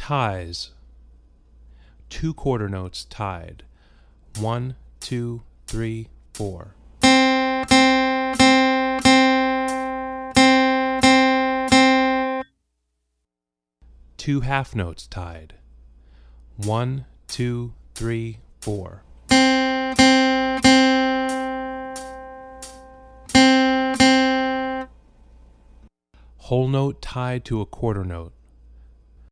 ties. 2 quarter notes tied. 1, 2, 3, 4. 2 half notes tied. 1, 2, 3, 4. Whole note tied to a quarter note.